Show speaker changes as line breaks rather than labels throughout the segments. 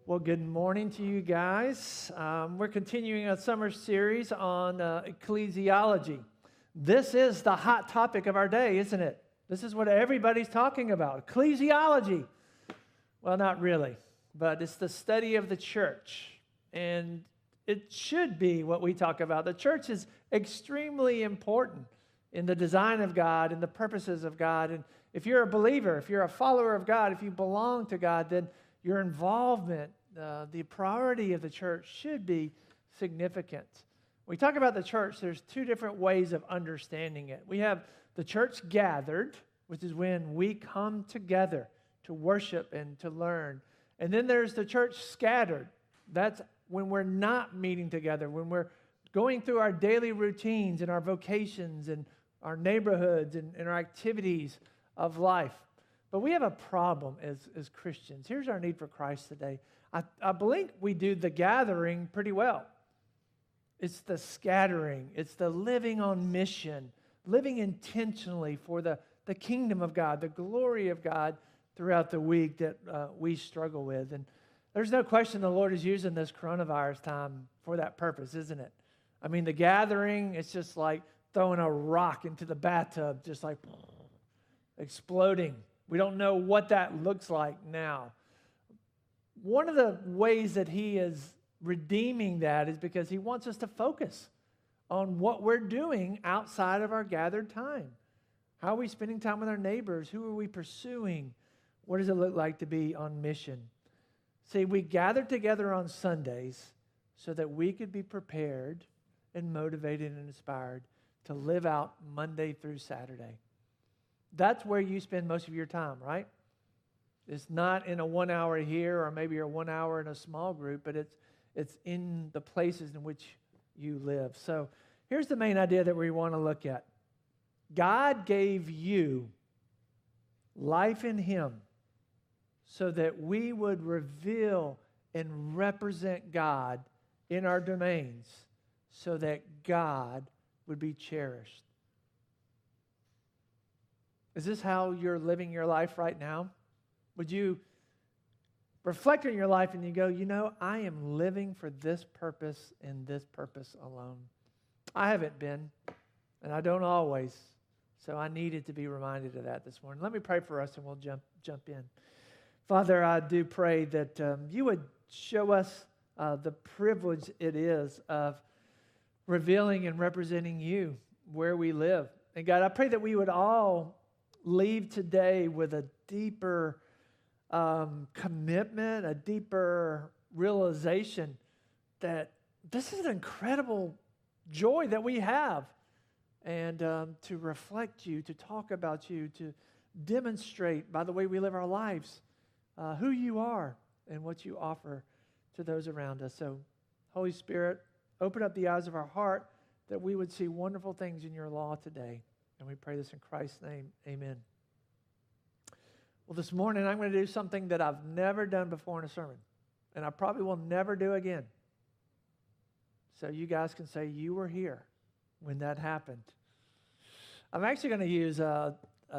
Well, good morning to you guys. We're continuing a summer series on ecclesiology. This is the hot topic of our day, isn't it? This is what everybody's talking about, ecclesiology. Well, not really, but it's the study of the church, and it should be what we talk about. The church is extremely important in the design of God and the purposes of God, and if you're a believer, if you're a follower of God, if you belong to God, then your involvement, the priority of the church should be significant. When we talk about the church, there's two different ways of understanding it. We have the church gathered, which is when we come together to worship and to learn. And then there's the church scattered. That's when we're not meeting together, when we're going through our daily routines and our vocations and our neighborhoods and our activities of life. But we have a problem as Christians. Here's our need for Christ today. I believe we do the gathering pretty well. It's the scattering. It's the living on mission, living intentionally for the kingdom of God, the glory of God throughout the week that we struggle with. And there's no question the Lord is using this coronavirus time for that purpose, isn't it? I mean, the gathering, it's just like throwing a rock into the bathtub, just like exploding. We don't know what that looks like now. One of the ways that he is redeeming that is because he wants us to focus on what we're doing outside of our gathered time. How are we spending time with our neighbors? Who are we pursuing? What does it look like to be on mission? See, we gathered together on Sundays so that we could be prepared and motivated and inspired to live out Monday through Saturday. That's where you spend most of your time, right? It's not in a 1 hour here or maybe a 1 hour in a small group, but it's in the places in which you live. So here's the main idea that we want to look at. God gave you life in Him so that we would reveal and represent God in our domains so that God would be cherished. Is this how you're living your life right now? Would you reflect on your life and you go, I am living for this purpose and this purpose alone? I haven't been, and I don't always, so I needed to be reminded of that this morning. Let me pray for us and we'll jump in. Father, I do pray that you would show us the privilege it is of revealing and representing you where we live. And God, I pray that we would all leave today with a deeper commitment, a deeper realization that this is an incredible joy that we have. And to reflect you, to talk about you, to demonstrate by the way we live our lives who you are and what you offer to those around us. So, Holy Spirit, open up the eyes of our heart that we would see wonderful things in your law today. And we pray this in Christ's name. Amen. Well, this morning I'm going to do something that I've never done before in a sermon. And I probably will never do again. So you guys can say you were here when that happened. I'm actually going to use the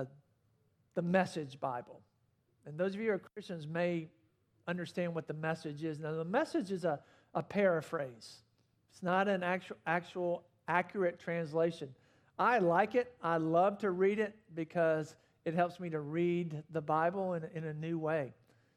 Message Bible. And those of you who are Christians may understand what the Message is. Now, the Message is a paraphrase. It's not an actual accurate translation. I like it. I love to read it because it helps me to read the Bible in a new way.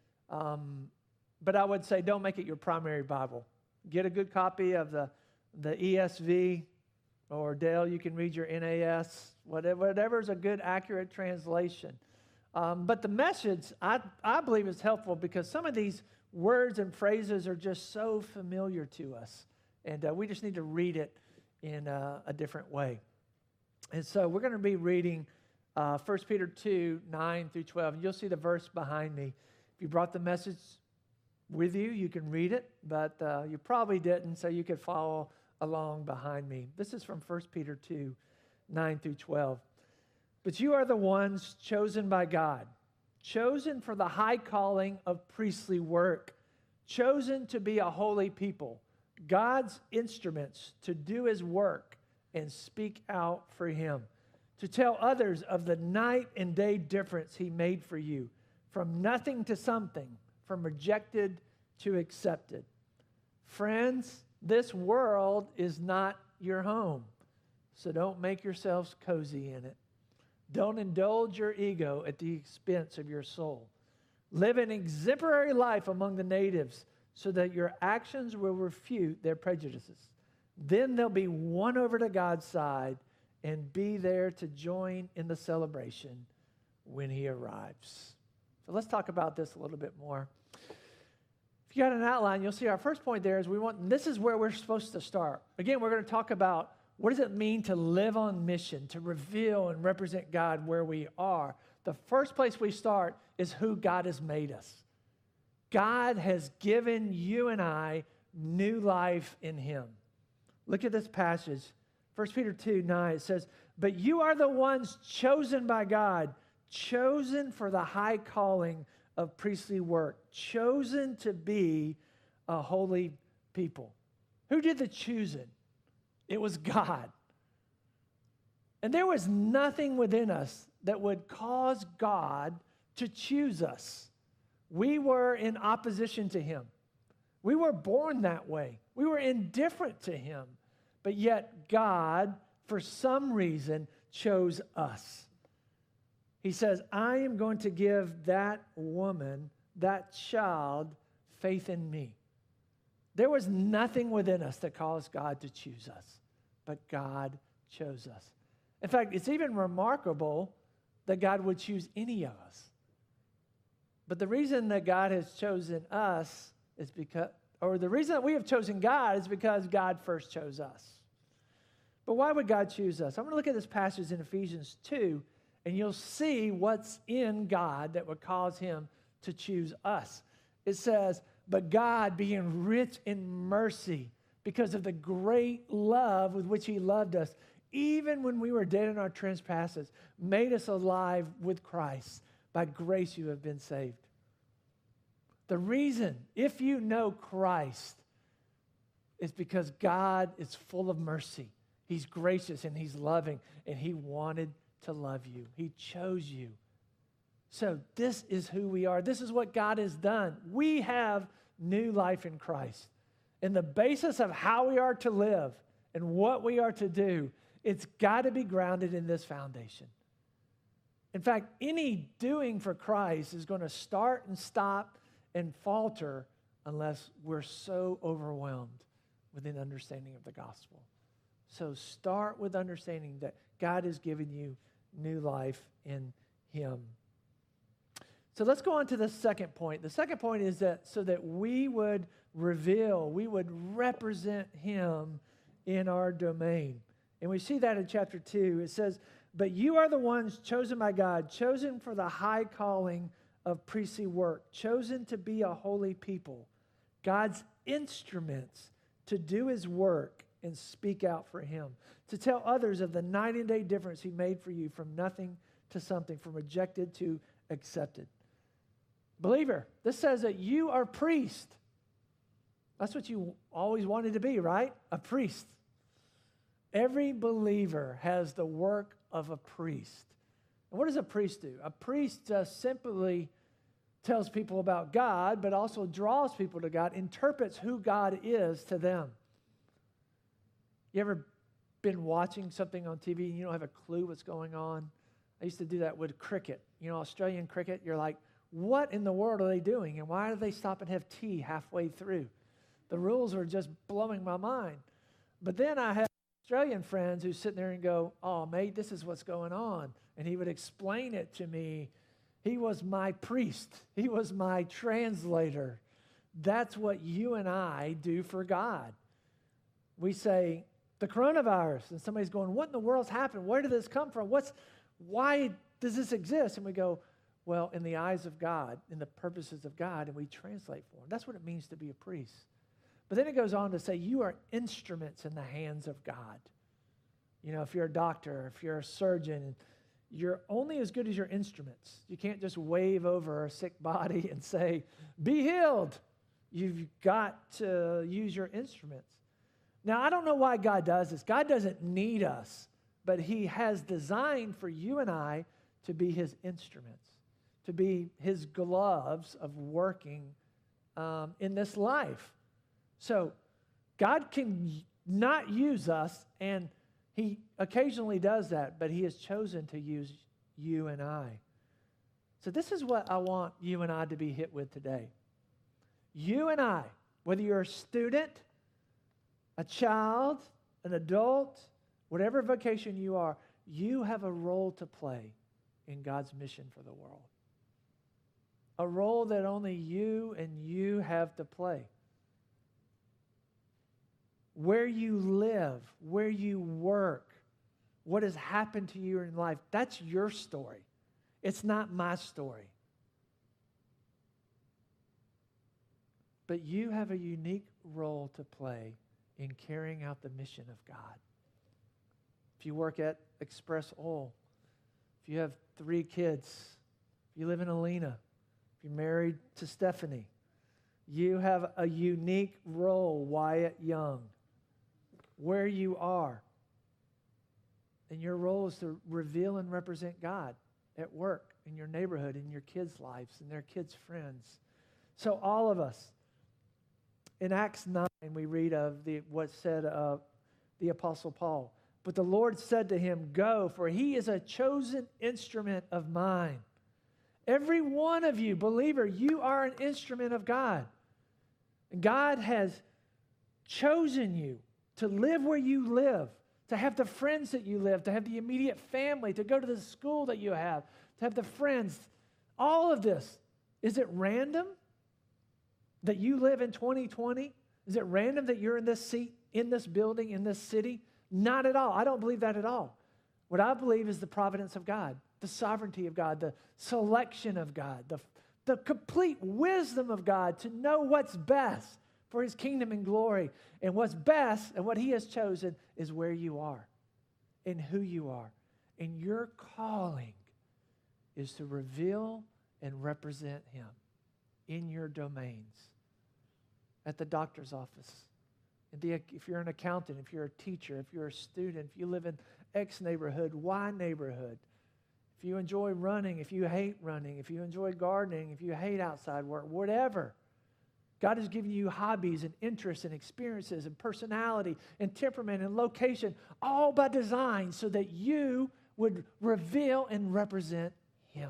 But I would say don't make it your primary Bible. Get a good copy of the ESV, or Dale, you can read your NAS, whatever is a good, accurate translation. But the Message, I believe, is helpful because some of these words and phrases are just so familiar to us. And we just need to read it in a different way. And so we're going to be reading 1 Peter 2, 9 through 12. And you'll see the verse behind me. If you brought the Message with you, you can read it, but you probably didn't, so you could follow along behind me. This is from 1 Peter 2, 9 through 12. But you are the ones chosen by God, chosen for the high calling of priestly work, chosen to be a holy people, God's instruments to do His work and speak out for Him, to tell others of the night and day difference He made for you, from nothing to something, from rejected to accepted. Friends, this world is not your home, so don't make yourselves cozy in it. Don't indulge your ego at the expense of your soul. Live an exemplary life among the natives so that your actions will refute their prejudices. Then they'll be won over to God's side and be there to join in the celebration when he arrives. So let's talk about this a little bit more. If you got an outline, you'll see our first point there is this is where we're supposed to start. Again, we're going to talk about what does it mean to live on mission, to reveal and represent God where we are. The first place we start is who God has made us. God has given you and I new life in him. Look at this passage. 1 Peter 2:9, it says, "But you are the ones chosen by God, chosen for the high calling of priestly work, chosen to be a holy people." Who did the choosing? It was God. And there was nothing within us that would cause God to choose us. We were in opposition to him. We were born that way. We were indifferent to him. But yet God, for some reason, chose us. He says, I am going to give that woman, that child, faith in me. There was nothing within us that caused God to choose us, but God chose us. In fact, it's even remarkable that God would choose any of us. But the reason that God has chosen us is because, or the reason that we have chosen God is because God first chose us. But why would God choose us? I'm going to look at this passage in Ephesians 2, and you'll see what's in God that would cause him to choose us. It says, but God, being rich in mercy, because of the great love with which he loved us, even when we were dead in our trespasses, made us alive with Christ. By grace you have been saved. The reason, if you know Christ, is because God is full of mercy. He's gracious and he's loving, and he wanted to love you. He chose you. So this is who we are. This is what God has done. We have new life in Christ. And the basis of how we are to live and what we are to do, it's got to be grounded in this foundation. In fact, any doing for Christ is going to start and stop and falter unless we're so overwhelmed with an understanding of the gospel. So start with understanding that God has given you new life in him. So let's go on to the second point. The second point is that so that we would reveal, we would represent him in our domain. And we see that in chapter 2. It says, but you are the ones chosen by God, chosen for the high calling of priestly work, chosen to be a holy people, God's instruments to do his work and speak out for him, to tell others of the night and day difference he made for you from nothing to something, from rejected to accepted. Believer, this says that you are priest. That's what you always wanted to be, right? A priest. Every believer has the work of a priest. And what does a priest do? A priest just simply tells people about God, but also draws people to God, interprets who God is to them. You ever been watching something on TV and you don't have a clue what's going on? I used to do that with cricket. You know, Australian cricket, you're like, what in the world are they doing? And why do they stop and have tea halfway through? The rules are just blowing my mind. But then I have Australian friends who sit there and go, oh, mate, this is what's going on. And he would explain it to me. He was my priest. He was my translator. That's what you and I do for God. We say, the coronavirus, and somebody's going, what in the world's happened? Where did this come from? Why does this exist? And we go, well, in the eyes of God, in the purposes of God, and we translate for him. That's what it means to be a priest. But then it goes on to say, you are instruments in the hands of God. You know, if you're a doctor, if you're a surgeon, you're only as good as your instruments. You can't just wave over a sick body and say, be healed. You've got to use your instruments. Now, I don't know why God does this. God doesn't need us, but he has designed for you and I to be his instruments, to be his gloves of working in this life. So God can not use us, and he occasionally does that, but he has chosen to use you and I. So this is what I want you and I to be hit with today. You and I, whether you're a student, a child, an adult, whatever vocation you are, you have a role to play in God's mission for the world. A role that only you and you have to play. Where you live, where you work, what has happened to you in life, that's your story. It's not my story. But you have a unique role to play in carrying out the mission of God. If you work at Express Oil, if you have 3 kids, if you live in Alena, if you're married to Stephanie, you have a unique role, Wyatt Young, where you are. And your role is to reveal and represent God at work, in your neighborhood, in your kids' lives, in their kids' friends. So all of us, in Acts 9, we read of what's said of the Apostle Paul. But the Lord said to him, "Go, for he is a chosen instrument of mine." Every one of you, believer, you are an instrument of God. And God has chosen you to live where you live, to have the friends that you live, to have the immediate family, to go to the school that you have, to have the friends. All of this. Is it random that you live in 2020? Is it random that you're in this seat, in this building, in this city? Not at all. I don't believe that at all. What I believe is the providence of God, the sovereignty of God, the selection of God, the complete wisdom of God to know what's best for his kingdom and glory. And what's best and what he has chosen is where you are and who you are. And your calling is to reveal and represent him in your domains, at the doctor's office, if you're an accountant, if you're a teacher, if you're a student, if you live in X neighborhood, Y neighborhood, if you enjoy running, if you hate running, if you enjoy gardening, if you hate outside work, whatever. God has given you hobbies and interests and experiences and personality and temperament and location, all by design so that you would reveal and represent him.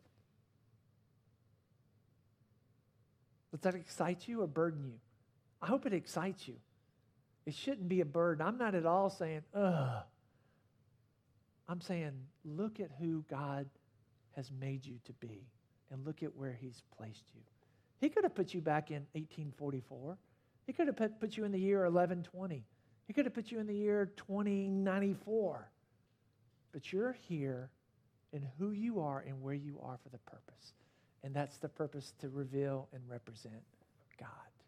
Does that excite you or burden you? I hope it excites you. It shouldn't be a burden. I'm not at all saying, ugh. I'm saying, look at who God has made you to be and look at where he's placed you. He could have put you back in 1844. He could have put you in the year 1120. He could have put you in the year 2094. But you're here in who you are and where you are for the purpose. And that's the purpose, to reveal and represent God.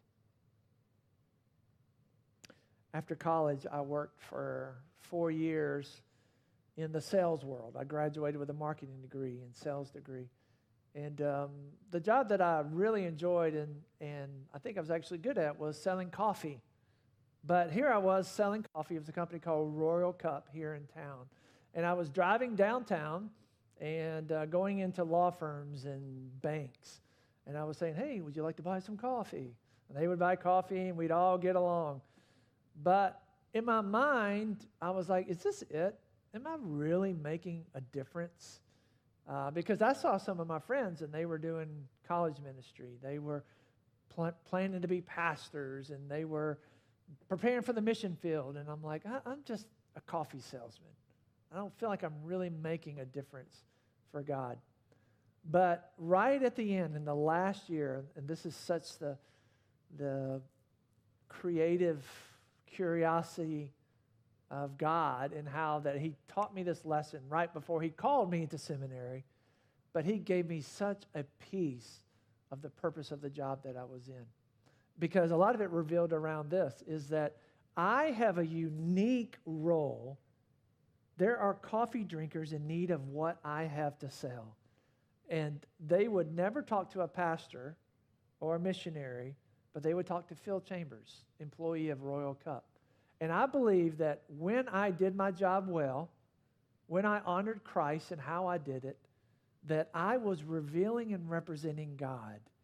After college, I worked for 4 years in the sales world. I graduated with a marketing degree and sales degree. And the job that I really enjoyed and I think I was actually good at was selling coffee. But here I was selling coffee. It was a company called Royal Cup here in town. And I was driving downtown and going into law firms and banks. And I was saying, hey, would you like to buy some coffee? And they would buy coffee and we'd all get along. But in my mind, I was like, is this it? Am I really making a difference? Because I saw some of my friends and they were doing college ministry. They were planning to be pastors and they were preparing for the mission field. And I'm like, I'm just a coffee salesman. I don't feel like I'm really making a difference for God. But right at the end, in the last year, and this is such the creative curiosity of God and how that he taught me this lesson right before he called me into seminary, but he gave me such a piece of the purpose of the job that I was in. Because a lot of it revealed around this, is that I have a unique role. There are coffee drinkers in need of what I have to sell. And they would never talk to a pastor or a missionary, but they would talk to Phil Chambers, employee of Royal Cup. And I believe that when I did my job well, when I honored Christ and how I did it, that I was revealing and representing God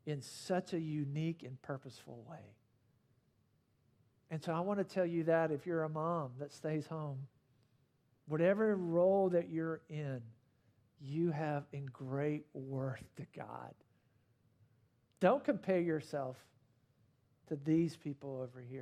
in such a unique and purposeful way. And so I want to tell you that if you're a mom that stays home, whatever role that you're in, you have in great worth to God. Don't compare yourself to these people over here.